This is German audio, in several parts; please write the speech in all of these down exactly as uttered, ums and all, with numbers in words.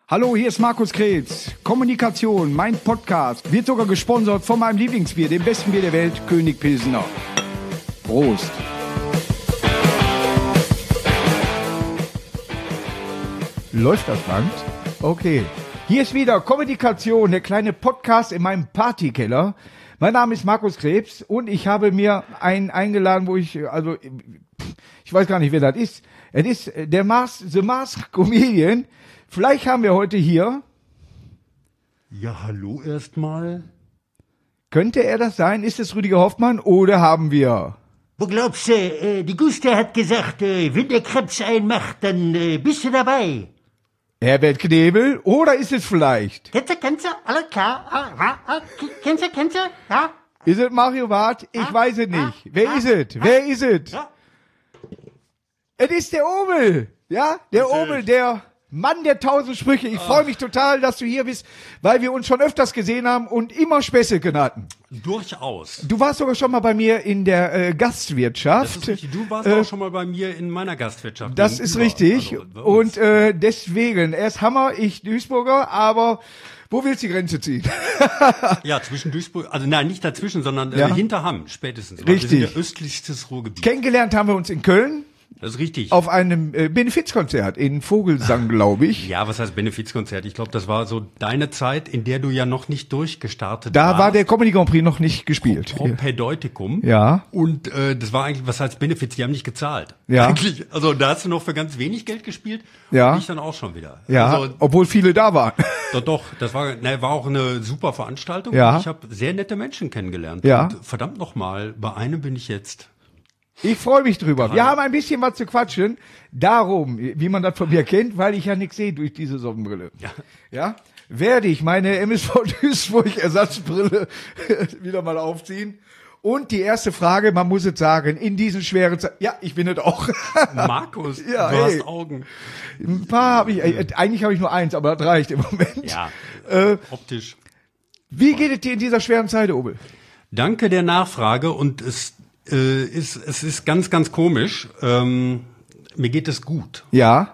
Hallo, hier ist Markus Krebs. Kommunikation, mein Podcast, wird sogar gesponsert von meinem Lieblingsbier, dem besten Bier der Welt, König Pilsner. Prost. Läuft das Band? Okay. Hier ist wieder Kommunikation, der kleine Podcast in meinem Partykeller. Mein Name ist Markus Krebs und ich habe mir einen eingeladen, wo ich, also, ich weiß gar nicht, wer das ist. Es ist der Mars, The Masked Comedian. Vielleicht haben wir heute hier... Ja, hallo erstmal. Könnte er das sein? Ist es Rüdiger Hoffmann oder haben wir... Wo glaubst du, äh, die Guste hat gesagt, äh, wenn der Krebs einen macht, dann äh, bist du dabei. Herbert Knebel oder ist es vielleicht... Kennst du, kennst du, alles klar, ah, ah, ah, kennst du, kennst du, ja? Ist es Mario Barth? Ich ah, weiß es nicht. Ah, Wer ah, ist es? Ah, Wer ist es? Ja. Es ist der Obel. Ja, der Obel, der... Mann der tausend Sprüche, ich freue mich total, dass du hier bist, weil wir uns schon öfters gesehen haben und immer Späßchen hatten. Durchaus. Du warst sogar schon mal bei mir in der äh, Gastwirtschaft. Das ist richtig. Du warst Äh, auch schon mal bei mir in meiner Gastwirtschaft. Das ist gegenüber. richtig. Also bei uns. Und äh, deswegen, er ist Hammer, ich Duisburger, aber wo willst du die Grenze ziehen? Ja, zwischen Duisburg, also nein, nicht dazwischen, sondern äh, Ja. hinter Hamm spätestens. Weil Richtig. Wir sind ja östlichstes Ruhrgebiet. Kennengelernt haben wir uns in Köln Das ist richtig. auf einem äh, Benefizkonzert in Vogelsang, glaube ich. Ja, was heißt Benefizkonzert? Ich glaube, das war so deine Zeit, in der du ja noch nicht durchgestartet Da warst. war der Comedy Grand Prix noch nicht gespielt. Propedeutikum. Ja. Und äh, das war eigentlich, was heißt Benefiz? Die haben nicht gezahlt. Ja. Eigentlich, also da hast du noch für ganz wenig Geld gespielt. Ja. Und ich dann auch schon wieder. Ja, Also, obwohl viele da waren. Doch, doch, das war, ne, war auch eine super Veranstaltung. Ja. Und ich habe sehr nette Menschen kennengelernt. Ja. Und verdammt nochmal, bei einem bin ich jetzt. Ich freue mich drüber. Wir haben ein bisschen was zu quatschen. Darum, wie man das von mir kennt, weil ich ja nichts sehe durch diese Sonnenbrille. Ja. Ja, werde ich meine M S V Duisburg Ersatzbrille wieder mal aufziehen. Und die erste Frage, man muss es sagen, in diesen schweren Zeiten, ja, ich bin es auch. Markus, Ja, du hey. hast Augen. Ein paar habe ich, äh, eigentlich habe ich nur eins, aber das reicht im Moment. Ja, Äh, optisch. Wie geht es dir in dieser schweren Zeit, Obel? Danke der Nachfrage und es äh, ist, es ist ganz, ganz komisch. Ähm, mir geht es gut. Ja,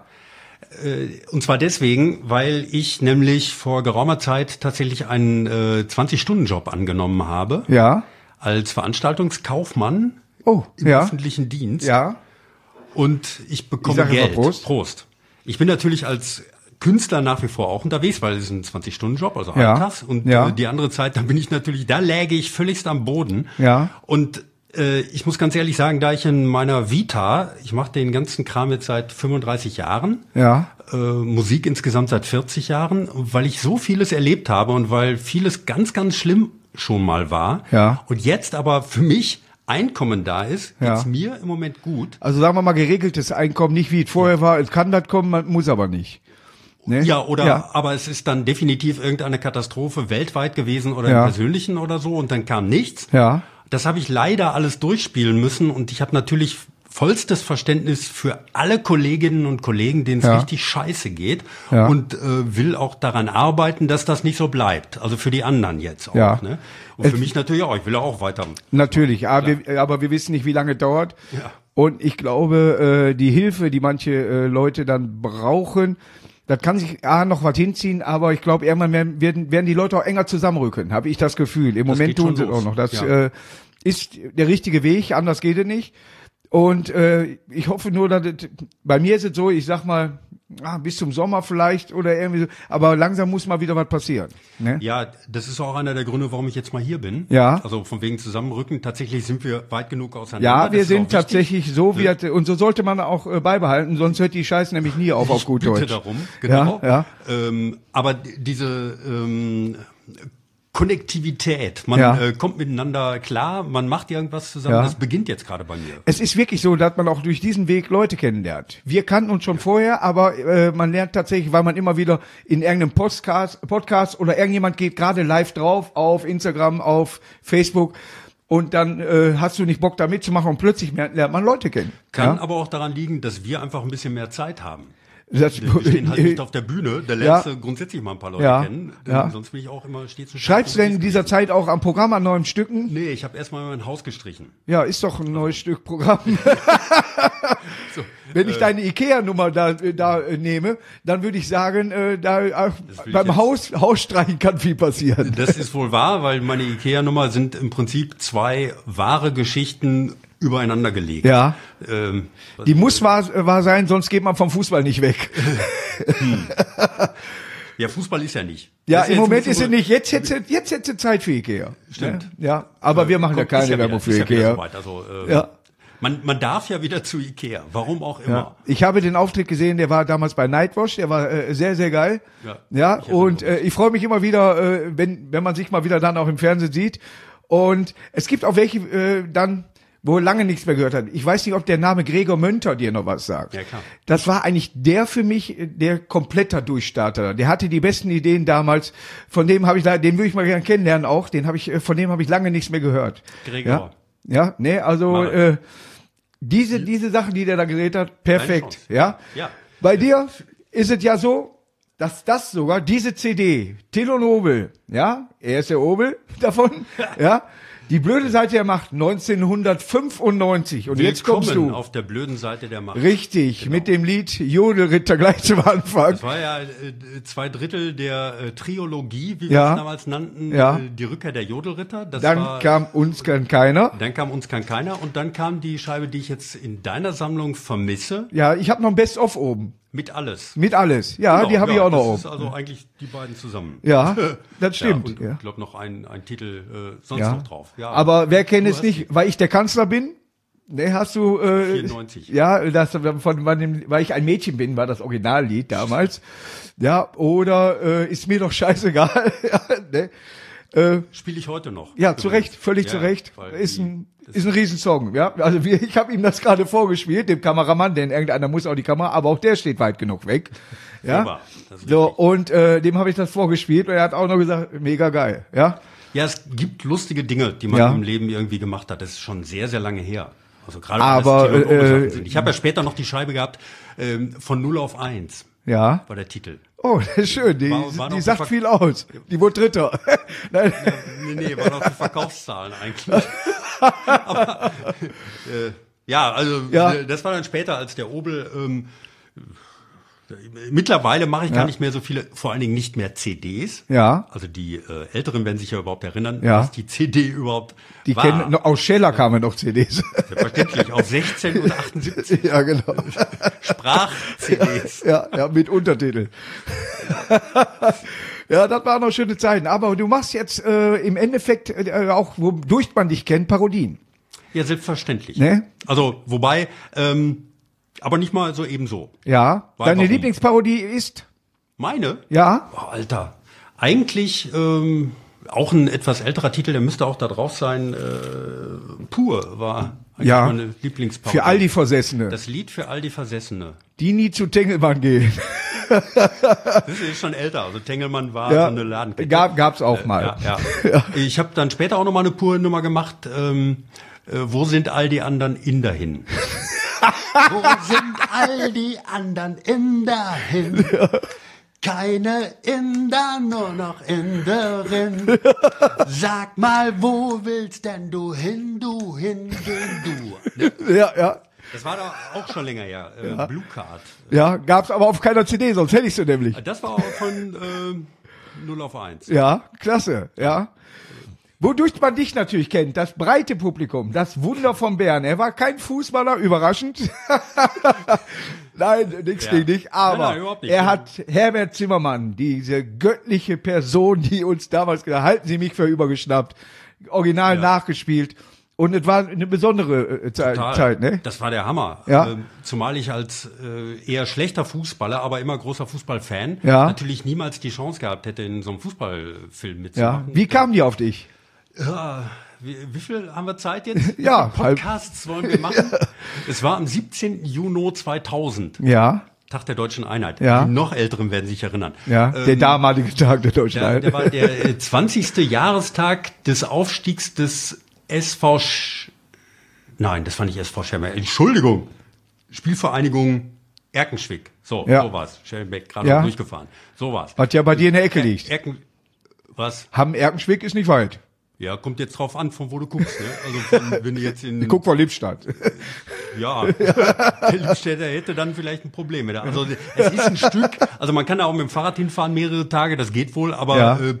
Und zwar deswegen, weil ich nämlich vor geraumer Zeit tatsächlich einen äh, zwanzig-Stunden-Job angenommen habe. ja, Als Veranstaltungskaufmann oh, im ja, öffentlichen Dienst. ja, Und ich bekomme Ich sag immer Geld. Prost. Prost. Ich bin natürlich als Künstler nach wie vor auch unterwegs, weil es ist ein zwanzig-Stunden-Job, also Ja. Alltags. Und Ja. äh, die andere Zeit, da bin ich natürlich, da läge ich völligst am Boden. Ja. Und äh, ich muss ganz ehrlich sagen, da ich in meiner Vita, ich mache den ganzen Kram jetzt seit fünfunddreißig Jahren, ja, äh, Musik insgesamt seit vierzig Jahren, weil ich so vieles erlebt habe und weil vieles ganz, ganz schlimm schon mal war. Ja. Und jetzt aber für mich Einkommen da ist, Ja. geht's mir im Moment gut. Also sagen wir mal geregeltes Einkommen, nicht wie es vorher war. Es kann das kommen, man muss aber nicht. Ne? Ja, oder, Ja. aber es ist dann definitiv irgendeine Katastrophe weltweit gewesen oder Ja. im Persönlichen oder so und dann kam nichts. Ja. Das habe ich leider alles durchspielen müssen und ich habe natürlich vollstes Verständnis für alle Kolleginnen und Kollegen, denen es Ja. richtig scheiße geht Ja. und äh, will auch daran arbeiten, dass das nicht so bleibt. Also für die anderen jetzt auch. Ja. Ne? Und für mich natürlich auch. Ich will auch weiter. Natürlich, aber wir, aber wir wissen nicht, wie lange es dauert. Ja. Und ich glaube, äh, die Hilfe, die manche äh, Leute dann brauchen, das kann sich A noch was hinziehen, aber ich glaube, irgendwann werden, werden werden die Leute auch enger zusammenrücken, habe ich das Gefühl. Im Das Moment geht schon tun sie es los. auch noch. Das Ja. äh, ist der richtige Weg, anders geht es nicht. Und äh, ich hoffe nur, dass es, bei mir ist es so, ich sag mal, ah, bis zum Sommer vielleicht oder irgendwie so, aber langsam muss mal wieder was passieren. Ne? Ja, das ist auch einer der Gründe, warum ich jetzt mal hier bin. Ja. Also von wegen Zusammenrücken. Tatsächlich sind wir weit genug auseinander. Ja, Das wir ist auch sind wichtig. tatsächlich so, wie hat, und so sollte man auch äh, beibehalten, sonst hört die Scheiße nämlich nie auf, auf Ich gut bitte Deutsch. darum, genau. Ja, ja. Ähm, aber d- diese ähm, Konnektivität, man Ja. äh, kommt miteinander klar, man macht irgendwas zusammen, Ja. das beginnt jetzt gerade bei mir. Es ist wirklich so, dass man auch durch diesen Weg Leute kennenlernt. Wir kannten uns schon vorher, aber äh, man lernt tatsächlich, weil man immer wieder in irgendeinem Podcast, Podcast oder irgendjemand geht gerade live drauf auf Instagram, auf Facebook und dann äh, hast du nicht Bock da mitzumachen und plötzlich lernt man Leute kennen. Kann ja? aber auch daran liegen, dass wir einfach ein bisschen mehr Zeit haben. Das, Wir stehen halt nicht auf der Bühne, da lernst Ja. du grundsätzlich mal ein paar Leute Ja. kennen. Ja. Sonst bin ich auch immer stets ein Schreibst du denn in dieser Zeit auch am Programm an neuen Stücken? Nee, ich habe erstmal mein Haus gestrichen. Ja, ist doch ein neues Stück Programm. So, wenn ich deine Ikea-Nummer da, da äh, nehme, dann würde ich sagen, äh, da äh, beim Haus, Hausstreichen kann viel passieren. Das ist wohl wahr, weil meine Ikea-Nummer sind im Prinzip zwei wahre Geschichten übereinander gelegt. Ja. Ähm, Die muss wahr, wahr sein, sonst geht man vom Fußball nicht weg. hm. Ja, Fußball ist ja nicht. Ja, das im ist Moment ist so, sie nicht. Jetzt hätte sie, jetzt hätte sie Zeit für Ikea. Stimmt. Ja, aber wir machen ja keine ja Werbung wieder, für ist Ikea. Ja wieder so also, äh, Ja. Man, man darf ja wieder zu Ikea, warum auch immer. Ja. Ich habe den Auftritt gesehen, der war damals bei Nightwash, der war äh, sehr, sehr geil. Ja, Ja, ich und erinnere äh, ich freue mich immer wieder, äh, wenn, wenn man sich mal wieder dann auch im Fernsehen sieht. Und es gibt auch welche äh, dann, wo lange nichts mehr gehört hat. Ich weiß nicht, ob der Name Gregor Mönter dir noch was sagt. Ja, klar. Das war eigentlich der für mich, der kompletter Durchstarter. Der hatte die besten Ideen damals. Von dem habe ich da, den würde ich mal gerne kennenlernen auch. Den habe ich, äh, von dem habe ich lange nichts mehr gehört. Gregor. Ja, ja, nee, also Mal. äh, diese diese Sachen, die der da geredet hat, perfekt. Chance. Ja. Ja. Bei dir ist es ja so, dass das sogar diese C D, Till und Obel, ja, er ist der Obel davon, ja. Die blöde Seite der Macht neunzehnhundertfünfundneunzig und jetzt kommst Willkommen du auf der blöden Seite der Macht. richtig Genau. mit dem Lied Jodelritter gleich zum Anfang. Das war ja äh, zwei Drittel der äh, Triologie, wie Ja. wir es damals nannten, Ja. äh, die Rückkehr der Jodelritter. Das Dann war, kam uns kann keiner. dann kam uns kann keiner und dann kam die Scheibe, die ich jetzt in deiner Sammlung vermisse, Ja, ich habe noch ein Best-of oben mit alles. mit alles. Ja, Genau, die habe ja, ich auch noch das oben. ist also eigentlich die beiden zusammen. Ja, das Ja, stimmt. und Ja, ich glaube noch ein, ein Titel äh, sonst ja. noch drauf. Ja, Aber wer kennt du es hast nicht, weil ich der Kanzler bin? Ne, hast du äh, vierundneunzig. Ja, das von, von dem, weil ich ein Mädchen bin, war das Originallied damals. Ja, oder äh, ist mir doch scheißegal. Ja, ne? äh, Spiele ich heute noch. ja, zu Recht, völlig Ja, zu Recht. weil Ist die- ein ist ein Riesensong, ja. Also wir, ich habe ihm das gerade vorgespielt, dem Kameramann, denn irgendeiner muss auch die Kamera, aber auch der steht weit genug weg. Ja. Super, das ist So, richtig. und äh, dem habe ich das vorgespielt und er hat auch noch gesagt, mega geil, ja. Ja, es gibt lustige Dinge, die man Ja. im Leben irgendwie gemacht hat. Das ist schon sehr, sehr lange her. Also gerade Aber, weil es Titel und äh, Ursachen sind. Ich habe ja später noch die Scheibe gehabt ähm, von null auf eins Ja. war der Titel. Oh, das ist schön. Die, War- war die noch sagt Ver- viel aus. Die wurde Dritter. Nein. Nee, nee, war noch die Verkaufszahlen eigentlich. Aber, äh, ja, also Ja. äh, das war dann später als der Obel. Ähm, mittlerweile mache ich Ja. gar nicht mehr so viele, vor allen Dingen nicht mehr C Ds. Ja. Also die äh, Älteren werden sich ja überhaupt erinnern, Ja. was die C D überhaupt Die war. kennen, noch- aus Scheller kamen noch C Ds. Selbstverständlich, auf sechzehn und achtundsiebzig Ja, genau. Sprach-C Ds. Ja, ja, mit Untertitel. Ja, das waren noch schöne Zeiten. Aber du machst jetzt äh, im Endeffekt äh, auch, wodurch man dich kennt, Parodien. Ja, selbstverständlich. Ne? Also, wobei, ähm, aber nicht mal so ebenso. Ja. War Deine warum? Lieblingsparodie ist? Meine? Ja. Oh, Alter. Eigentlich ähm, auch ein etwas älterer Titel, der müsste auch da drauf sein. Äh, Pur war eigentlich Ja. meine Lieblingsparodie. Für all die Versessene, Das Lied für all die Versessene. die nie zu Tengelmann gehen. Das ist schon älter. Also Tengelmann war Ja. so eine Ladenkette. Gab, gab's auch mal. Ja, ja. Ich habe dann später auch noch mal eine Pur-Nummer gemacht. Ähm, äh, wo sind all die anderen Inder hin? Wo sind all die anderen Inder hin? Keine Inder, nur noch Inderin. Sag mal, wo willst denn du hin, du hingehen, du? Ja, ja. Das war doch auch schon länger her. Äh, Blue Card. Ja, gab's aber auf keiner C D, sonst hätte ich sie nämlich. Das war auch von äh, null auf eins. Ja, klasse, ja. Wodurch man dich natürlich kennt, das breite Publikum, das Wunder von Bern. Er war kein Fußballer, überraschend. Nein, nichts Ja. gegen dich, aber Nein, nein, überhaupt nicht. er hat Herbert Zimmermann, diese göttliche Person, die uns damals gesagt, halten Sie mich für übergeschnappt, original Ja. nachgespielt. Und es war eine besondere äh, Zeit, Total. Zeit, ne? Das war der Hammer. Ja. Ähm, zumal ich als äh, eher schlechter Fußballer, aber immer großer Fußballfan, Ja. natürlich niemals die Chance gehabt hätte, in so einem Fußballfilm Ja. mitzumachen. Wie kamen die auf dich? Ja, wie, wie viel haben wir Zeit jetzt? Ja, Wie viele Podcasts wollen wir machen? Es war am siebzehnten Juni zweitausend, Ja, Tag der Deutschen Einheit. Ja. Die noch Älteren werden sich erinnern. ja, der Ähm, damalige Tag der Deutschen der, der Einheit. war der äh, zwanzigste Jahrestag des Aufstiegs des S V Sch Nein, das war nicht S V Schermer. Entschuldigung. Spielvereinigung Erkenschwick. So, Ja. so war's. Schellenbeck gerade Ja. noch durchgefahren. So war's. Was ja bei dir in der Ecke liegt. Erken, was? Hamm Erkenschwick ist nicht weit. Ja, kommt jetzt drauf an, von wo du guckst. Ne? Also von, wenn du jetzt in... Ich guck vor Lippstadt. Ja, der Lippstädter hätte dann vielleicht ein Problem mit. Also es ist ein Stück, also man kann da auch mit dem Fahrrad hinfahren mehrere Tage, das geht wohl, aber Ja. äh,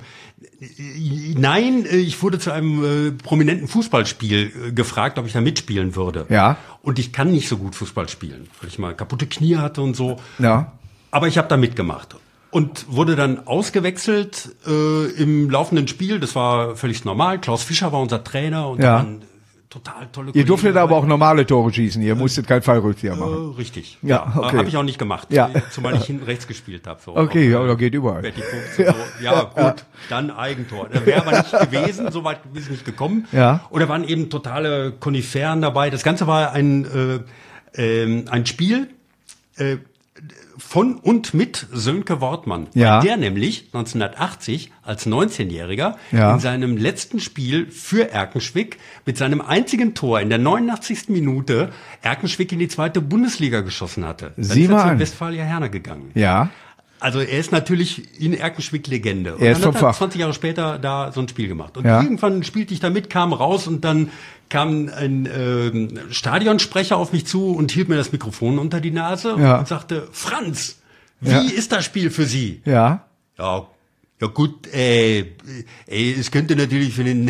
nein, ich wurde zu einem äh, prominenten Fußballspiel äh, gefragt, ob ich da mitspielen würde. Ja. Und ich kann nicht so gut Fußball spielen, weil ich mal kaputte Knie hatte und so. Ja. Aber ich habe da mitgemacht. Und wurde dann ausgewechselt äh, im laufenden Spiel. Das war völlig normal. Klaus Fischer war unser Trainer und Ja. da waren total tolle Ihr durftet dabei. aber auch normale Tore schießen. Ihr musstet kein Fallrückzieher machen. Äh, richtig. Ja, okay. Habe ich auch nicht gemacht. Ja. Zumal ich hinten rechts gespielt habe. So Okay, ja, auf, da geht überall. Betty Fuchs und so. Ja, gut, dann Eigentor. Da wäre aber nicht gewesen, so weit ist es nicht gekommen. Ja. Und da waren eben totale Koniferen dabei. Das Ganze war ein, äh, ähm, ein Spiel äh, von und mit Sönke Wortmann. Ja. Der nämlich neunzehnhundertachtzig als neunzehnjähriger Ja. in seinem letzten Spiel für Erkenschwick mit seinem einzigen Tor in der neunundachtzigsten Minute Erkenschwick in die zweite Bundesliga geschossen hatte. Dann Sieh ist er mal zu an. Westfalia Herne gegangen. Ja. Also er ist natürlich in Erkenschwick Legende. Und Er ist dann vom hat er Fach. zwanzig Jahre später da so ein Spiel gemacht. Und Ja. irgendwann spielte ich da mit, kam raus und dann kam ein ähm, Stadionsprecher auf mich zu und hielt mir das Mikrofon unter die Nase Ja. und sagte, Franz, wie Ja. ist das Spiel für Sie? Ja. Ja, ja gut, äh, äh, es könnte natürlich für den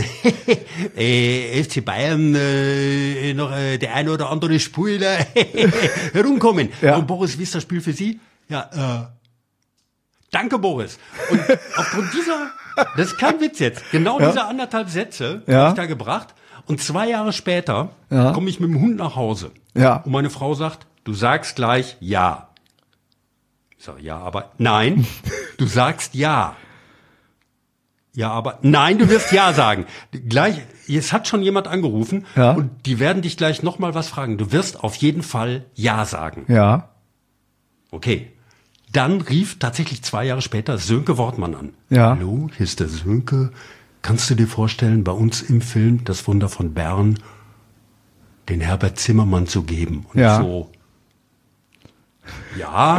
äh, F C Bayern äh, noch äh, der eine oder andere Spur da herumkommen. Ja. Und Boris, wie ist das Spiel für Sie? Ja, äh, danke Boris. Und aufgrund dieser, das ist kein Witz jetzt, genau Ja. diese anderthalb Sätze Ja. habe ich da gebracht. Und zwei Jahre später Ja. komme ich mit dem Hund nach Hause. Ja. Und meine Frau sagt, du sagst gleich ja. Ich sage, ja, aber nein, du sagst ja. Ja, aber nein, du wirst ja sagen. Gleich, es hat schon jemand angerufen Ja. und die werden dich gleich nochmal was fragen. Du wirst auf jeden Fall ja sagen. Ja. Okay. Dann rief tatsächlich zwei Jahre später Sönke Wortmann an. Ja. Hallo, hier ist der Sönke. Kannst du dir vorstellen, bei uns im Film Das Wunder von Bern den Herbert Zimmermann zu geben? Und Ja. so, ja,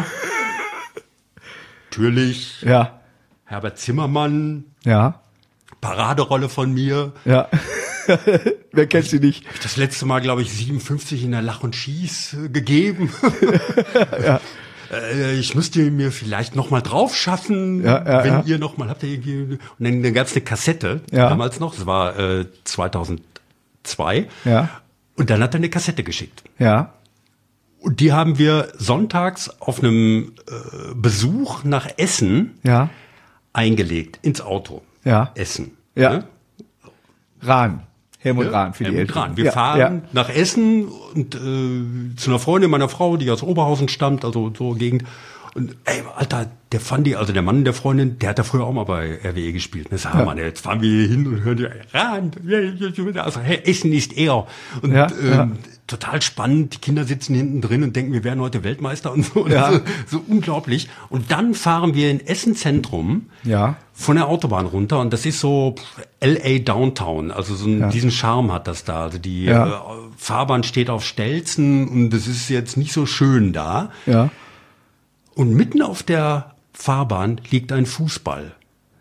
natürlich, Ja. Herbert Zimmermann, Ja. Paraderolle von mir. Ja. Wer kennt sie nicht? Das letzte Mal, glaube ich, siebenundfünfzig in der Lach und Schieß äh, gegeben. Ja. Äh, ich müsste mir vielleicht noch mal drauf schaffen, Ja, ja, wenn ja. ihr noch mal habt ihr irgendwie. Und dann, dann gab es eine Kassette Ja. damals noch. Das war äh, zweitausendzwei. Ja. Und dann hat er eine Kassette geschickt. Ja. Und die haben wir sonntags auf einem äh, Besuch nach Essen Ja. eingelegt ins Auto. Ja. Essen. Ja. Ne? Rahn. Helmut Ja, Rahn für die Helmut Älteren. Rahn. Wir ja. fahren Ja. nach Essen und äh, zu einer Freundin meiner Frau, die aus Oberhausen stammt, also so Gegend. Und ey, Alter, der Fandi, also der Mann der Freundin, der hat da früher auch mal bei R W E gespielt. Das sag Ja. mal, jetzt fahren wir hier hin und hören, Rahn, also hey, Essen ist er. Und Ja, ähm, ja. total spannend. Die Kinder sitzen hinten drin und denken, wir wären heute Weltmeister und so. Ja. So, so unglaublich. Und dann fahren wir in Essen Zentrum Ja. von der Autobahn runter und das ist so L A Downtown, also so einen, Ja. diesen Charme hat das da. Also die Ja. äh, Fahrbahn steht auf Stelzen und es ist jetzt nicht so schön da. Ja. Und mitten auf der Fahrbahn liegt ein Fußball.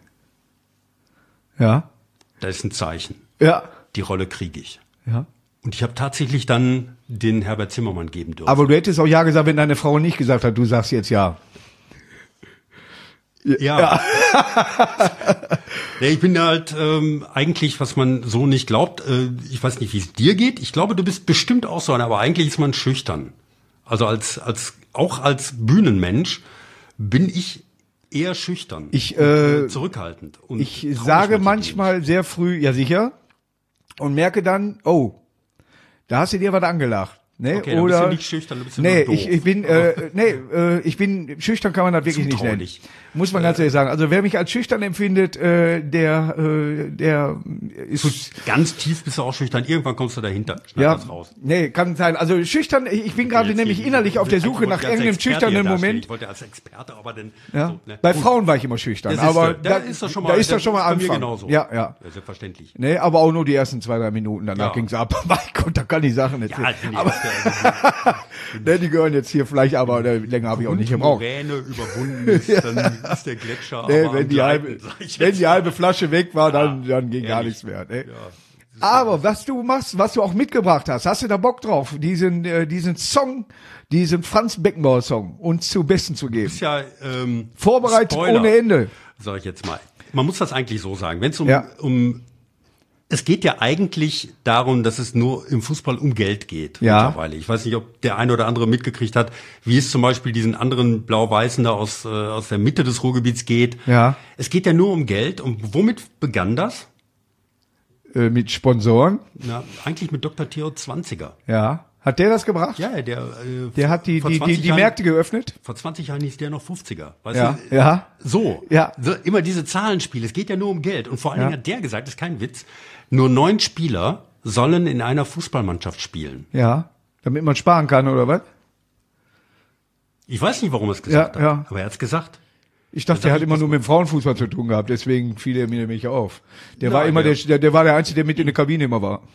Ja. Da ist ein Zeichen. Ja. Die Rolle kriege ich. Ja. Und ich habe tatsächlich dann den Herbert Zimmermann geben dürfen. Aber du hättest auch ja gesagt, wenn deine Frau nicht gesagt hat, du sagst jetzt ja. Ja. ja. Ich bin halt ähm, eigentlich, was man so nicht glaubt, äh, ich weiß nicht, wie es dir geht. Ich glaube, du bist bestimmt auch so einer, aber eigentlich ist man schüchtern. Also als als auch als Bühnenmensch bin ich eher schüchtern, Ich, und, äh, zurückhaltend. Und Ich trau mich sage manchmal manchmal sehr früh, ja sicher, und merke dann, oh, da hast du dir was angelacht. Ne? Okay, dann Oder, bist du nicht schüchtern, du bist nee, nur doof. ich, ich bin, äh, nee, äh, ich bin, schüchtern kann man das wirklich nicht nennen. Zutraulich. Muss man ganz ehrlich sagen. Also wer mich als schüchtern empfindet, äh, der, äh, der ist, Ganz tief bist du auch schüchtern. Irgendwann kommst du dahinter. Schneid ja, das raus. nee, kann sein. Also schüchtern, ich ich bin gerade Jetzt nämlich hier- innerlich auf der ich Suche wollte nach als irgendeinem Experte schüchternen hier dastehen. Moment. Ich wollte als Experte, aber dann Ja. so, ne? Bei Gut. Frauen war ich immer schüchtern, Das ist, aber da ist doch schon mal, da ist doch das schon mal bei mir Anfang. genauso. Ja, ja. Ja, selbstverständlich. Nee, aber auch nur die ersten zwei, drei Minuten, danach Ja. ging's ab. Mein Gott, da kann ich Sachen erzählen. Ja, nee, aber, Also, Ne, die gehören jetzt hier vielleicht, aber äh, länger habe ich auch nicht gebraucht. Wenn Moräne überwunden ist, dann ist der Gletscher Ne, aber wenn am die, Gleiten, halbe, sag ich wenn jetzt die halbe Flasche weg war, dann, Ja, dann ging gar ehrlich. nichts mehr. Ne? Ja. Aber was du machst, was du auch mitgebracht hast, hast du da Bock drauf, diesen, äh, diesen Song, diesen Franz Beckenbauer Song uns zu Besten zu geben? Ist ja ähm, Vorbereitet Spoiler, ohne Ende. sag ich jetzt mal. Man muss das eigentlich so sagen. Wenn es um, Ja. um es geht ja eigentlich darum, dass es nur im Fußball um Geld geht Ja. mittlerweile. Ich weiß nicht, ob der eine oder andere mitgekriegt hat, wie es zum Beispiel diesen anderen Blau-Weißen da aus, äh, aus der Mitte des Ruhrgebiets geht. Ja. Es geht ja nur um Geld. Und womit begann das? Äh, mit Sponsoren. Na, eigentlich mit Doktor Theo Zwanziger. Ja. Hat der das gebracht? Ja, der, äh, Der hat die, vor die, die, zwanzig die Jahren- Märkte geöffnet? Vor zwanzig Jahren hieß der noch fünfziger. Weißt Ja. du? Ja. So. Ja. so. Immer diese Zahlenspiele. Es geht ja nur um Geld. Und vor allen Ja. Dingen hat der gesagt, das ist kein Witz, nur neun Spieler sollen in einer Fußballmannschaft spielen. Ja. Damit man sparen kann, oder was? Ich weiß nicht, warum er es gesagt Ja, hat. ja. Aber er hat es gesagt. Ich dachte, sag der hat ich, immer pass nur mit dem Frauenfußball zu tun gehabt, deswegen fiel er mir nämlich auf. Der Ja, war immer der- der, der, der war der Einzige, der mit in der Kabine immer war.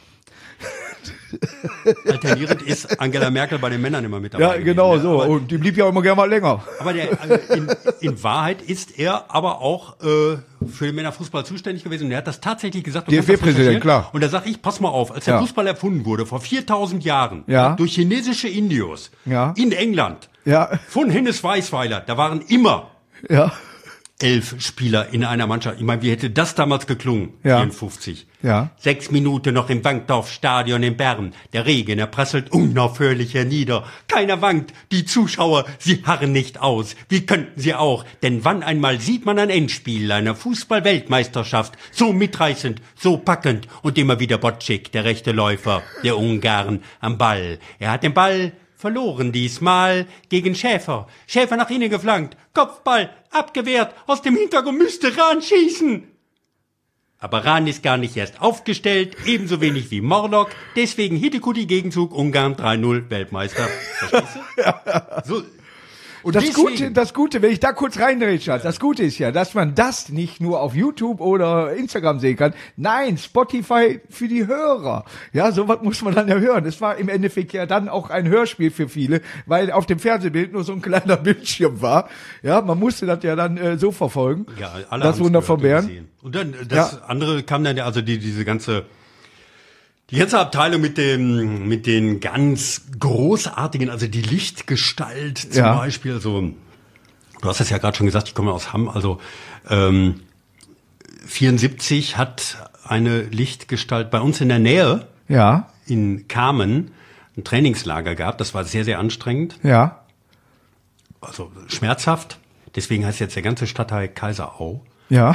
Alternierend ist Angela Merkel bei den Männern immer mit dabei. Ja, gewesen, genau ne? so. Aber, Und die blieb ja auch immer gerne mal länger. aber der, äh, in, in Wahrheit ist er aber auch äh, für den Männerfußball zuständig gewesen. Und er hat das tatsächlich gesagt. und D hat F B-Präsident, das recherchiert. klar. Und da sag ich, pass mal auf, als der Ja. Fußball erfunden wurde, vor viertausend Jahren, Ja. durch chinesische Indios, Ja. in England, Ja. von Hennes Weißweiler, da waren immer Ja. elf Spieler in einer Mannschaft. Ich meine, wie hätte das damals geklungen? Ja. vierundfünfzig. Ja. Sechs Minuten noch im Wankdorf-Stadion in Bern. Der Regen, er prasselt unaufhörlich hernieder. Keiner wankt. Die Zuschauer, sie harren nicht aus. Wie könnten sie auch? Denn wann einmal sieht man ein Endspiel einer Fußball-Weltmeisterschaft so mitreißend, so packend und immer wieder Bocek, der rechte Läufer, der Ungarn, am Ball. Er hat den Ball verloren diesmal gegen Schäfer. Schäfer nach innen geflankt. Kopfball, abgewehrt. Aus dem Hintergrund müsste Rahn schießen. Aber Rahn ist gar nicht erst aufgestellt, ebenso wenig wie Morlock. Deswegen Hittekuti Gegenzug, Ungarn drei null Weltmeister. Verstehst du? So. Und Das deswegen- Gute, das Gute, wenn ich da kurz reindrehe, Schatz, das Gute ist ja, dass man das nicht nur auf YouTube oder Instagram sehen kann. Nein, Spotify für die Hörer. Ja, sowas muss man dann ja hören. Es war im Endeffekt ja dann auch ein Hörspiel für viele, weil auf dem Fernsehbild nur so ein kleiner Bildschirm war. Ja, man musste das ja dann äh, so verfolgen. Ja, alle das haben's Wunder gehört von und Bern. gesehen. Und dann, äh, das Ja. andere kam dann, ja, also die, diese ganze, die ganze Abteilung mit dem, mit den ganz großartigen, also die Lichtgestalt zum Ja. Beispiel, also, du hast es ja gerade schon gesagt, ich komme aus Hamm, also, ähm, vierundsiebzig hat eine Lichtgestalt bei uns in der Nähe, Ja, in Kamen, ein Trainingslager gehabt, das war sehr, sehr anstrengend, ja, also schmerzhaft, deswegen heißt jetzt der ganze Stadtteil Kaiserau. ja.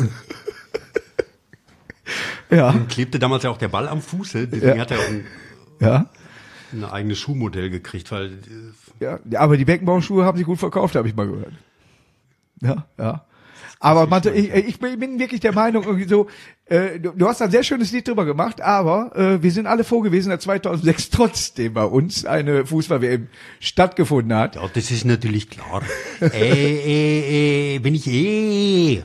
ja, Ihm klebte damals ja auch der Ball am Fuße, deswegen Ja. hat er auch ein, ja. ein eigenes Schuhmodell gekriegt, weil äh, Ja, aber die Beckenbauschuhe haben sich gut verkauft, habe ich mal gehört. Ja, ja. Aber Mathe, ich, ich bin wirklich der Meinung, irgendwie so, äh, du, du hast ein sehr schönes Lied drüber gemacht, aber äh, wir sind alle froh gewesen, dass zweitausendsechs trotzdem bei uns eine Fußball-W M stattgefunden hat. ja, das ist natürlich klar. äh, äh, äh, bin ich eh.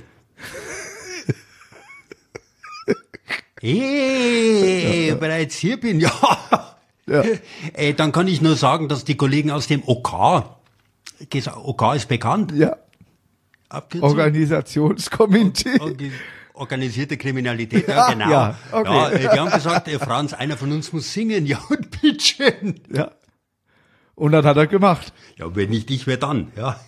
eh, bereits hier bin, ja. Ja. Äh, dann kann ich nur sagen, dass die Kollegen aus dem OK, O K ist bekannt, Ja, Abkürzung? Organisationskomitee. Orgi- Organisierte Kriminalität, ja, Ah, genau. ja, okay. Ja, äh, die haben gesagt, äh, Franz, einer von uns muss singen. Ja, und bitteschön. Ja. Und dann hat er gemacht. Ja, wenn nicht ich, wer dann? Ja,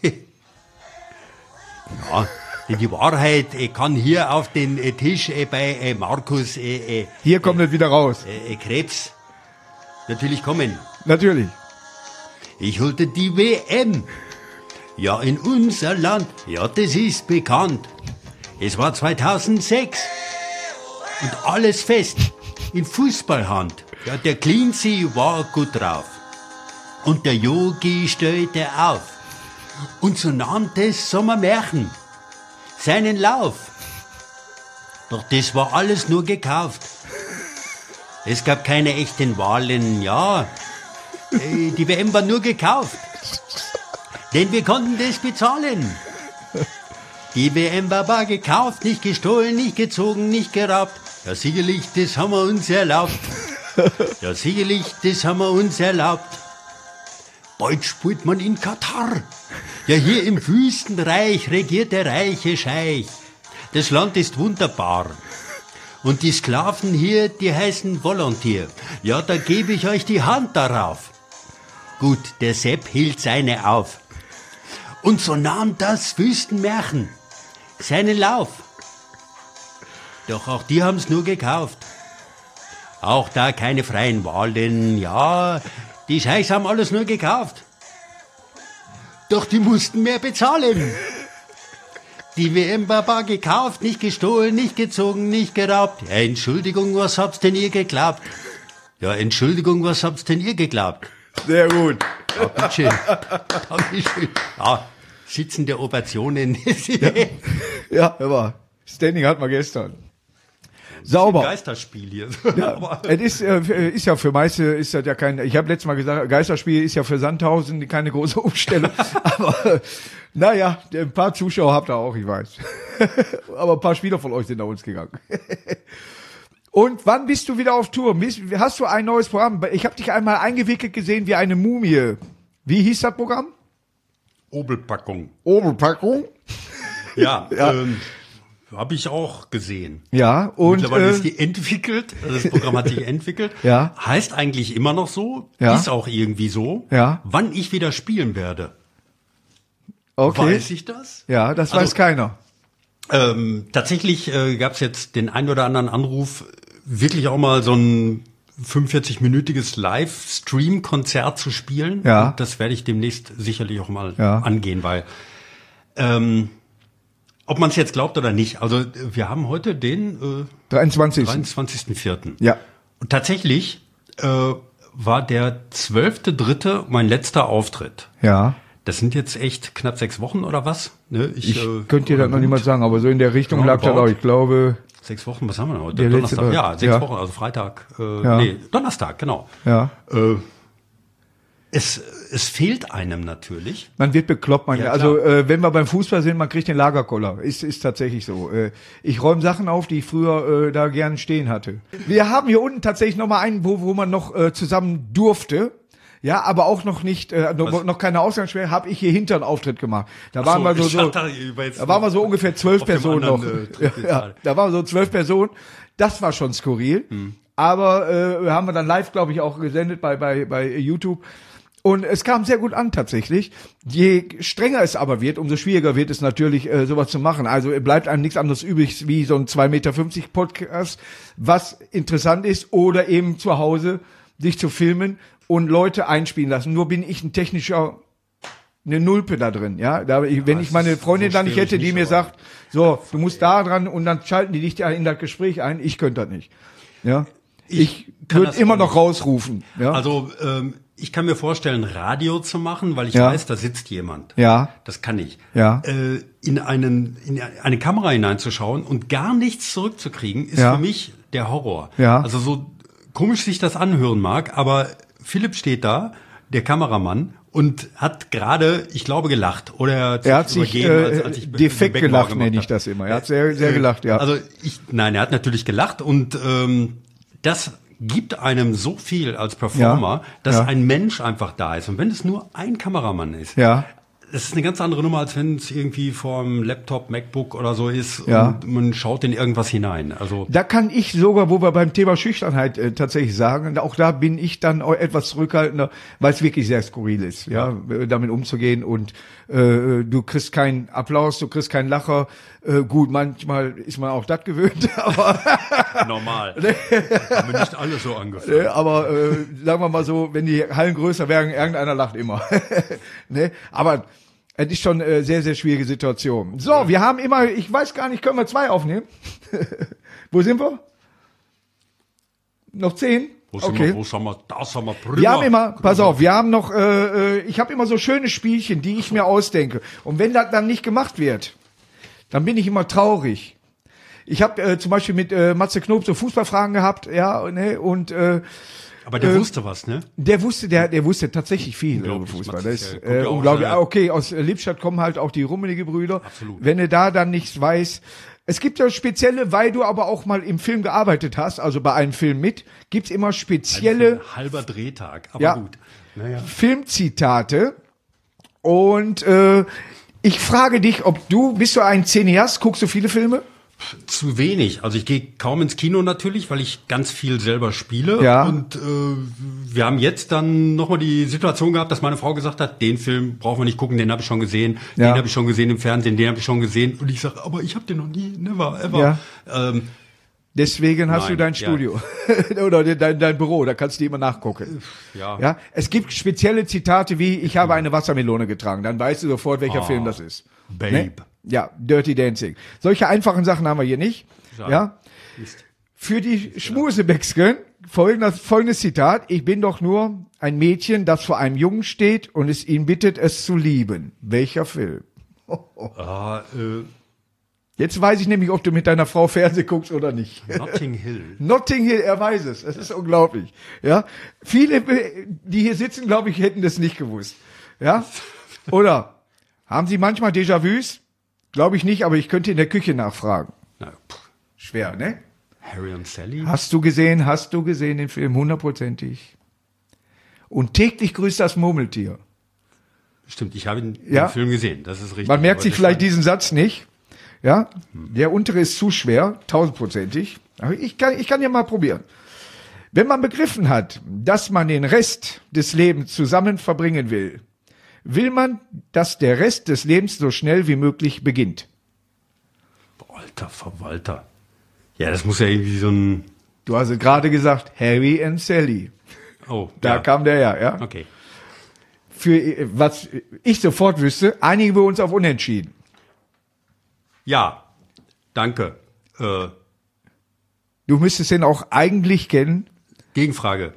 ja, denn die Wahrheit äh, kann hier auf den äh, Tisch äh, bei äh, Markus äh, äh, Hier kommt es wieder raus. äh, Krebs natürlich kommen. Natürlich. Ich holte die W M. Ja, in unser Land. Ja, das ist bekannt. Es war zweitausendsechs. Und alles fest. In Fußballhand. Ja, der Cleansea war gut drauf. Und der Yogi stellte auf. Und so nahm das Sommermärchen seinen Lauf. Doch das war alles nur gekauft. Es gab keine echten Wahlen, ja. Äh, Die W M war nur gekauft. Denn wir konnten das bezahlen. Die W M war bar gekauft, nicht gestohlen, nicht gezogen, nicht geraubt. Ja, sicherlich, das haben wir uns erlaubt. Ja, sicherlich, das haben wir uns erlaubt. Bald spielt man in Katar. Ja, hier im Wüstenreich regiert der reiche Scheich. Das Land ist wunderbar. Und die Sklaven hier, die heißen Volontier. Ja, da gebe ich euch die Hand darauf. Gut, der Sepp hielt seine auf. Und so nahm das Wüstenmärchen seinen Lauf. Doch auch die haben's nur gekauft. Auch da keine freien Wahlen, ja, die Scheichs haben alles nur gekauft. Doch die mussten mehr bezahlen. Die W M war bar gekauft, nicht gestohlen, nicht gezogen, nicht geraubt. Ja, Entschuldigung, was habt's denn ihr geglaubt? Ja, Entschuldigung, was habt's denn ihr geglaubt? Sehr gut. Ja, bitteschön. Dankeschön. Ja, sitzende Ovationen. Ja, aber Standing hatten wir gestern. Sauber. Geisterspiel hier. Ja, Aber- es ist, äh, ist ja für meiste ist das ja kein, ich habe letztes Mal gesagt, Geisterspiel ist ja für Sandhausen keine große Umstellung. Aber äh, naja, ein paar Zuschauer habt ihr auch, ich weiß. Aber ein paar Spieler von euch sind nach uns gegangen. Und wann bist du wieder auf Tour? Bist- Hast du ein neues Programm? Ich habe dich einmal eingewickelt gesehen wie eine Mumie. Wie hieß das Programm? Obelpackung. Oberpackung. Ja, Ja. Ähm, habe ich auch gesehen. Ja, und Mittlerweile äh, ist die entwickelt. Das Programm hat sich entwickelt. Ja. Heißt eigentlich immer noch so. Ja. Ist auch irgendwie so. Ja. Wann ich wieder spielen werde. okay. Weiß ich das? Ja, das Also- weiß keiner. Ähm, tatsächlich äh, gab es jetzt den ein oder anderen Anruf, wirklich auch mal so ein fünfundvierzig-minütiges Livestream-Konzert zu spielen. Ja. Und das werde ich demnächst sicherlich auch mal Ja. angehen, weil ähm, ob man es jetzt glaubt oder nicht, also äh, wir haben heute den äh, dreiundzwanzigsten dreiundzwanzigsten vierten Ja. Und tatsächlich äh, war der zwölfte dritte mein letzter Auftritt. Ja. Das sind jetzt echt knapp sechs Wochen oder was? Ne? Ich äh, könnte dir das oder noch nicht mal sagen, aber so in der Richtung Genau, lag das about. auch. Ich glaube, Sechs Wochen, was haben wir denn heute? Der letzte Donnerstag. Tag. Ja, sechs Ja. Wochen, also Freitag. Äh, Ja. Nee, Donnerstag, genau. ja. Äh, es, es fehlt einem natürlich. Man wird bekloppt, man. Ja, also klar. äh, wenn wir beim Fußball sind, man kriegt den Lagerkoller. Ist ist tatsächlich so. Äh, ich räume Sachen auf, die ich früher äh, da gern stehen hatte. Wir haben hier unten tatsächlich noch mal einen, wo wo man noch äh, zusammen durfte. Ja, aber auch noch nicht, äh, noch, Was? noch keine Ausgangssperre, habe ich hier hinter einen Auftritt gemacht. Da waren wir so, ich so dachte, ich war jetzt da waren wir so ungefähr zwölf auf dem Personen noch. anderen, äh, Trip jetzt ja, gerade. da waren wir so zwölf Personen. Das war schon skurril. Aber äh, haben wir dann live, glaube ich, auch gesendet bei bei bei YouTube. Und es kam sehr gut an tatsächlich. Je strenger es aber wird, umso schwieriger wird es natürlich, äh, sowas zu machen. Also äh, bleibt einem nichts anderes übrig wie so ein zwei Meter fünfzig Podcast, was interessant ist, oder eben zu Hause sich zu filmen und Leute einspielen lassen. Nur bin ich ein technischer, eine Nulpe da drin, ja. Da, ich, wenn Ja, ich meine das ist Freundin so da nicht schwierig hätte, die nicht, mir aber- sagt, so, du musst da dran und dann schalten die dich da in das Gespräch ein, ich könnte das nicht. Ja. Ich, Ich kann würde das immer auch noch nicht. rausrufen. Ja. Also ähm, ich kann mir vorstellen, Radio zu machen, weil ich Ja. weiß, da sitzt jemand. Ja. Das kann ich. Ja. Äh, in einen in eine Kamera hineinzuschauen und gar nichts zurückzukriegen, ist Ja. für mich der Horror. Ja. Also so komisch sich das anhören mag, aber Philipp steht da, der Kameramann, und hat gerade, ich glaube, gelacht. Oder er hat sich, Er hat sich übergeben, äh, als, als ich defekt Beckenbauer gelacht, gemacht nenne ich hab. das immer. Er hat sehr, sehr gelacht, ja. Also ich, nein, er hat natürlich gelacht und ähm, das gibt einem so viel als Performer, Ja, dass ja. ein Mensch einfach da ist. Und wenn es nur ein Kameramann ist, Ja. das ist eine ganz andere Nummer, als wenn es irgendwie vorm Laptop, MacBook oder so ist Ja. und man schaut in irgendwas hinein. Also Da kann ich sogar, wo wir beim Thema Schüchternheit äh, tatsächlich sagen, auch da bin ich dann auch etwas zurückhaltender, weil es wirklich sehr skurril ist, ja, äh, damit umzugehen, und äh, du kriegst keinen Applaus, du kriegst keinen Lacher. Äh, gut, manchmal ist man auch das gewöhnt, aber normal. Haben wir nicht alle so angefangen. äh, aber äh, sagen wir mal so, wenn die Hallen größer wären, irgendeiner lacht immer. Ne? Aber es ist schon äh, sehr, sehr schwierige Situation. So, wir haben immer, ich weiß gar nicht, können wir zwei aufnehmen? Wo sind wir? Noch zehn? Wo sind Okay. wir, wo sind wir, da sind wir prima. Wir haben immer, pass auf, wir haben noch, äh, äh, ich habe immer so schöne Spielchen, die ich mir ausdenke. Und wenn das dann nicht gemacht wird, dann bin ich immer traurig. Ich habe äh, zum Beispiel mit äh, Matze Knob so Fußballfragen gehabt, ja, ne, und äh, Aber der äh, wusste was, ne? der wusste, der, der wusste tatsächlich viel über Unglaublich, Fußball. Matze Das ist ist ja- kommt äh, ja auch unglaublich. seine- Ah, okay, aus äh, Lippstadt kommen halt auch die Rummenigge Brüder. Absolut. Wenn er da dann nichts weiß, Es gibt ja spezielle, weil du aber auch mal im Film gearbeitet hast, also bei einem Film mit, gibt's immer spezielle Ein halber Drehtag, aber Ja. gut. Naja. Filmzitate. Und äh, ich frage dich, ob du, bist du ein Cineast, guckst du viele Filme? Zu wenig. Also ich gehe kaum ins Kino natürlich, weil ich ganz viel selber spiele. Ja. Und äh, wir haben jetzt dann nochmal die Situation gehabt, dass meine Frau gesagt hat, den Film brauchen wir nicht gucken, den habe ich schon gesehen, Ja. den habe ich schon gesehen im Fernsehen, den habe ich schon gesehen. Und ich sage, aber ich habe den noch nie, never, ever. Ja. Ähm, Deswegen hast Nein, du dein ja. Studio oder dein, dein Büro, da kannst du immer nachgucken. ja. Ja, es gibt spezielle Zitate wie, ich habe eine Wassermelone getragen, dann weißt du sofort, welcher Oh, Film das ist. Babe. Ne? Ja, Dirty Dancing. Solche einfachen Sachen haben wir hier nicht. Schade. Ja. Mist. Für die Schmusebäcksken folgendes, folgendes Zitat. Ich bin doch nur ein Mädchen, das vor einem Jungen steht und es ihn bittet, es zu lieben. Welcher Film? Ah, äh, Jetzt weiß ich nämlich, ob du mit deiner Frau Fernsehen guckst oder nicht. Notting Hill. Notting Hill, er weiß es. Das ist unglaublich. Ja. Viele, die hier sitzen, glaube ich, hätten das nicht gewusst. Ja. Oder haben Sie manchmal Déjà-vus? Glaube ich nicht, aber ich könnte in der Küche nachfragen. Na, pff, Schwer, ne? Harry und Sally. Hast du gesehen, hast du gesehen den Film hundertprozentig? Und täglich grüßt das Murmeltier. Stimmt, ich habe den, Ja. den Film gesehen, das ist richtig. Man merkt Aber sich das vielleicht war- diesen Satz nicht. Ja, der untere ist zu schwer, tausendprozentig. Aber ich kann, ich kann ja mal probieren. Wenn man begriffen hat, dass man den Rest des Lebens zusammen verbringen will, will man, dass der Rest des Lebens so schnell wie möglich beginnt. Alter Verwalter. Ja, das muss ja irgendwie so ein... Du hast es gerade gesagt, Harry and Sally. Oh, Da ja. kam der her, ja. Okay. Für äh, was ich sofort wüsste, einigen wir uns auf Unentschieden. Ja, danke. Äh, Du müsstest den auch eigentlich kennen. Gegenfrage.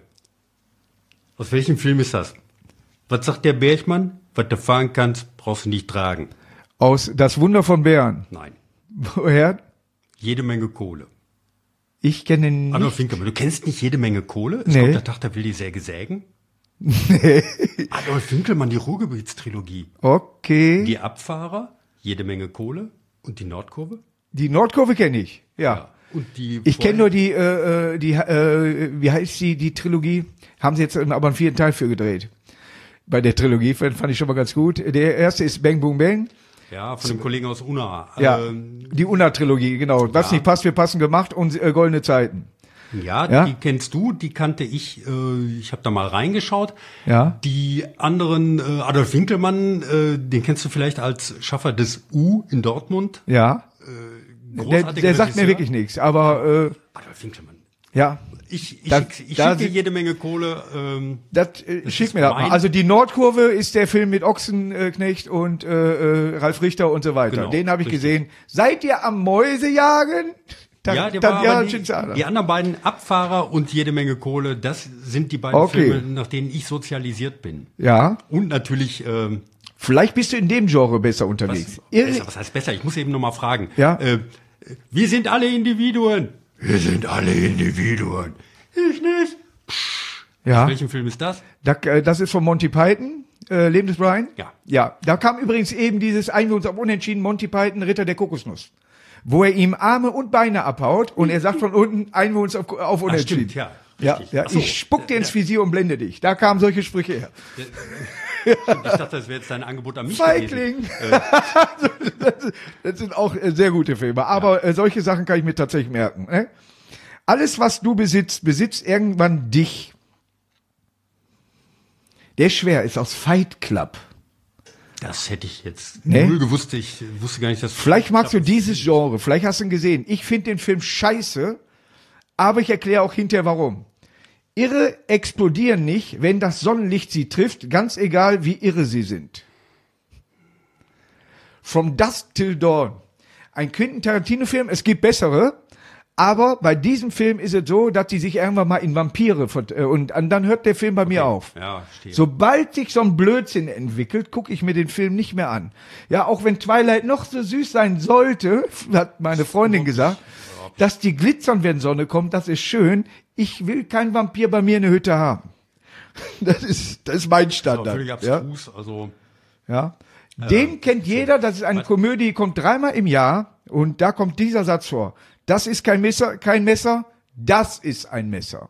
Aus welchem Film ist das? Was sagt der Bergmann? Was du fahren kannst, brauchst du nicht tragen. Aus Das Wunder von Bern. Nein. Woher? Jede Menge Kohle. Ich kenne ihn nicht. Adolf Winkelmann, du kennst nicht Jede Menge Kohle? Es Nee. kommt der Tag, da will die Säge sägen. Nee. Adolf Winkelmann, die Ruhrgebietstrilogie. Okay. Die Abfahrer, Jede Menge Kohle und die Nordkurve. Die Nordkurve kenne ich. Ja. Und die Ich kenne nur vorher- die, äh, äh, die, äh, wie heißt die, die Trilogie? Haben sie jetzt aber einen vierten Teil für gedreht. Bei der Trilogie fand fand ich schon mal ganz gut. Der erste ist Bang Boom Bang. Ja, von dem Kollegen aus Unna. Ja. Ähm, Die Unna-Trilogie, genau. Was Ja. nicht passt, wir passen gemacht und äh, Goldene Zeiten. Ja, Ja. die kennst du, die kannte ich. Äh, ich habe da mal reingeschaut. Ja. Die anderen, äh, Adolf Winkelmann, äh, den kennst du vielleicht als Schaffer des U in Dortmund. Ja. Der, Großartiger der sagt mir Regisseur. wirklich nichts, aber äh, Adolf Winkelmann. ja. Ich, ich, Da- schick- ich da schicke sind- jede Menge Kohle. Ähm, Das, äh, Das schick ist mir das mal. mein- Also die Nordkurve ist der Film mit Ochsenknecht und äh, äh, Ralf Richter und so weiter. Genau, Den habe ich richtig. gesehen. Seid ihr am Mäusejagen? Ta- ja, der war Tatjana aber die, Cinzana. die anderen beiden Abfahrer und jede Menge Kohle, das sind die beiden Okay. Filme, nach denen ich sozialisiert bin. Ja. Und natürlich, ähm, Vielleicht bist du in dem Genre besser unterwegs. was, Irre- besser, was heißt besser? Ich muss eben noch mal fragen. Ja. Äh, wir sind alle Individuen. Wir sind alle Individuen. Ich nicht. ja. Aus welchem Film ist das? Da, äh, das ist von Monty Python, äh, Leben des Brian. Ja. Ja. Da kam übrigens eben dieses Einigen wir uns auf Unentschieden Monty Python, Ritter der Kokosnuss. Wo er ihm Arme und Beine abhaut und er sagt von unten, einigen wir uns auf, auf Unentschieden. stimmt, ja. Ja, Richtig. ja. Ach so. Ich spuck dir ins Visier und blende dich. Da kamen solche Sprüche her. Ich dachte, das wäre jetzt dein Angebot an mich gewesen. Feigling. das, das sind auch äh, sehr gute Filme. Aber äh, solche Sachen kann ich mir tatsächlich merken. Ne? Alles, was du besitzt, besitzt irgendwann dich. Der ist schwer, ist aus Fight Club. Das hätte ich jetzt Nee? null gewusst. Ich wusste gar nicht, dass... Vielleicht magst du dieses Genre, vielleicht hast du ihn gesehen. Ich finde den Film scheiße, aber ich erkläre auch hinterher warum. Irre explodieren nicht, wenn das Sonnenlicht sie trifft, ganz egal wie irre sie sind. From Dusk Till Dawn. Ein Quentin Tarantino-Film, es gibt bessere, aber bei diesem Film ist es so, dass die sich irgendwann mal in Vampire vert- äh, und, und dann hört der Film bei mir auf. Ja, stehe. Sobald sich so ein Blödsinn entwickelt, gucke ich mir den Film nicht mehr an. Ja, auch wenn Twilight noch so süß sein sollte, hat meine Freundin gesagt, dass die glitzern, wenn Sonne kommt, das ist schön. Ich will keinen Vampir bei mir in der Hütte haben. Das ist, das ist mein Das war Standard. völlig Ja, abstrus. Also, ja. Den kennt jeder, das ist eine Komödie, die kommt dreimal im Jahr und da kommt dieser Satz vor. Das ist kein Messer, kein Messer, das ist ein Messer.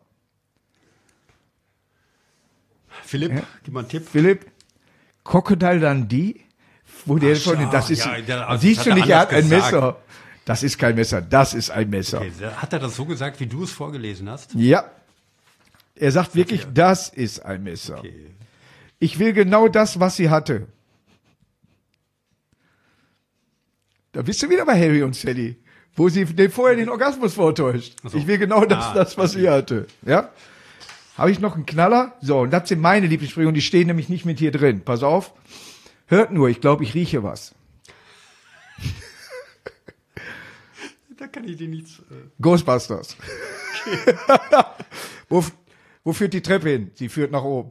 Philipp, Ja. gib mal einen Tipp. Philipp, Crocodile Dundee, wo der Ach von, ja, das ist, ja, der- also siehst das du hat er nicht, er hat ein anders gesagt. Messer. Das ist kein Messer, das ist ein Messer. Okay, hat er das so gesagt, wie du es vorgelesen hast? Ja. Er sagt wirklich, das ist ein Messer. Okay. Ich will genau das, was sie hatte. Da bist du wieder bei Harry und Sally, wo sie den vorher den Orgasmus vortäuscht. Ach so. Ich will genau das, Ah, das was sie hatte. Ja? Habe ich noch einen Knaller? So, und das sind meine Lieblingssprüche und die stehen nämlich nicht mit hier drin. Pass auf. Hört nur, ich glaube, ich rieche was. Da kann ich dir nichts. Äh Ghostbusters. wo, wo führt die Treppe hin? Sie führt nach oben.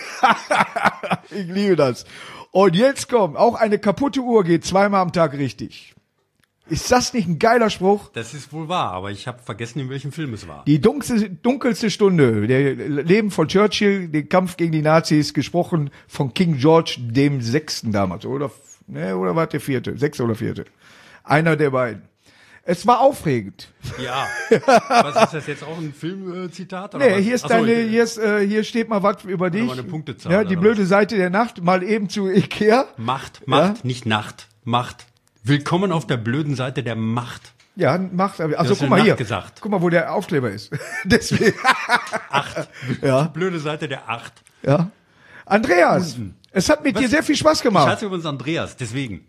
Ich liebe das. Und jetzt kommt, auch eine kaputte Uhr geht zweimal am Tag richtig. Ist das nicht ein geiler Spruch? Das ist wohl wahr, aber ich habe vergessen, in welchem Film es war. Die dunkelste, dunkelste Stunde, der Leben von Churchill, den Kampf gegen die Nazis, gesprochen von King George dem Sechsten damals, oder, ne, oder war der Vierte? Sechste oder Vierte? Einer der beiden. Es war aufregend. Ja. Was ist das jetzt auch ein Filmzitat? Nee, hier ist deine, hier ist, äh, hier steht mal was über dich. mal eine Punktezahl, Ja, die oder blöde was? Seite der Nacht, mal eben zu Ikea. Macht, Macht, Ja? nicht Nacht. Macht. Willkommen auf der blöden Seite der Macht. Ja, macht, also hast guck du mal Nacht hier. gesagt. Guck mal, wo der Aufkleber ist. Deswegen. Acht. Ja, Blöde Seite der Acht. ja. Andreas, es hat mit dir sehr viel Spaß Ich gemacht. heiße übrigens Andreas, deswegen.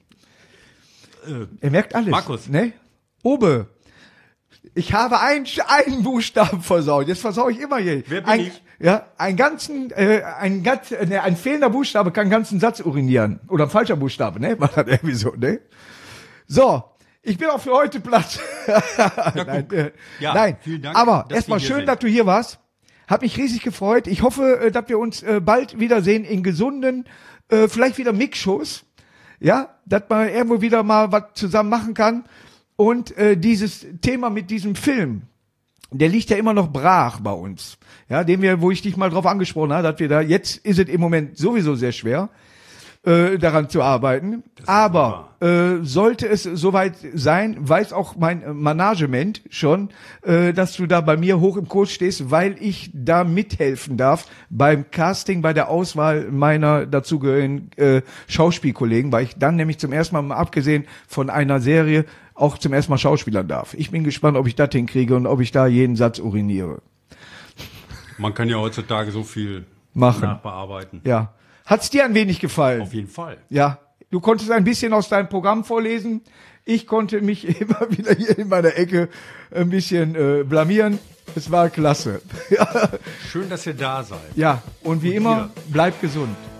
Er merkt alles. Markus. Ne? Obe. Ich habe einen, einen Buchstaben versaut. Jetzt versau ich immer hier. Wer bin ein, ich? Ja, ein ganzen, äh, ein ganz, äh, ne, ein fehlender Buchstabe kann einen ganzen Satz urinieren. Oder ein falscher Buchstabe, ne? War das irgendwie so, ne? So. Ich bin auch für heute platt. Nein, äh, Ja, nein. vielen Dank, Aber dass erstmal wir hier schön, sind. dass du hier warst. Hat mich riesig gefreut. Ich hoffe, äh, dass wir uns äh, bald wiedersehen in gesunden, äh, vielleicht wieder Mix-Shows. Ja, dass man irgendwo wieder mal was zusammen machen kann. Und äh, dieses Thema mit diesem Film, der liegt ja immer noch brach bei uns. Ja, den wir, wo ich dich mal drauf angesprochen habe, dass wir da, jetzt ist es im Moment sowieso sehr schwer, äh, daran zu arbeiten. Aber äh, sollte es soweit sein, weiß auch mein äh, Management schon, äh, dass du da bei mir hoch im Kurs stehst, weil ich da mithelfen darf beim Casting, bei der Auswahl meiner dazugehörigen äh, Schauspielkollegen, weil ich dann nämlich zum ersten Mal, mal abgesehen von einer Serie, auch zum ersten Mal schauspielern darf. Ich bin gespannt, ob ich das hinkriege und ob ich da jeden Satz uriniere. Man kann ja heutzutage so viel Machen. nachbearbeiten. Ja. Hat's dir ein wenig gefallen? Auf jeden Fall. Ja. Du konntest ein bisschen aus deinem Programm vorlesen. Ich konnte mich immer wieder hier in meiner Ecke ein bisschen äh, blamieren. Es war klasse. Ja. Schön, dass ihr da seid. Ja. Und wie Und immer, ihr. bleibt gesund.